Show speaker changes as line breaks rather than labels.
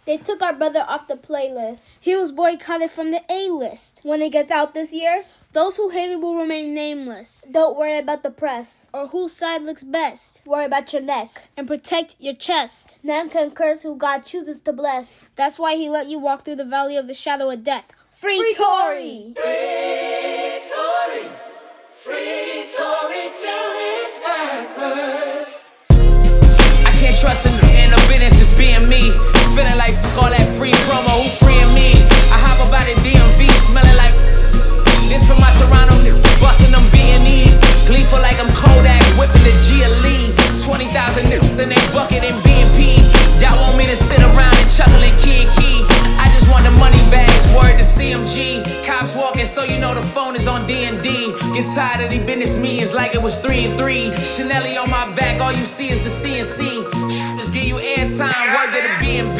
They took our brother off the playlist.
He was boycotted from the A-list.
When it gets out this year,
those who hate it will remain nameless.
Don't worry about the press.
Or whose side looks best.
Worry about your neck.
And protect your chest.
None can curse who God chooses to bless.
That's why he let you walk through the valley of the shadow of death.
Free Tory!
Free Tory! Free Tory till it's back. I can't trust in the business just being me. Feeling like all that free promo, who freeing me? I hop about the DMV, smelling like this from my Toronto, busting them B&Es. Gleeful like I'm Kodak, whipping the GLE. 20,000 niggas in that bucket in B&P. Y'all want me to sit around and chuckle and key. I just want the money bags, word to CMG. Cops walking, so you know the phone is on D&D. Get tired of these business meetings like it was 3 and 3. Chanel on my back, all you see is the CNC. Just give you airtime, word to the B&B.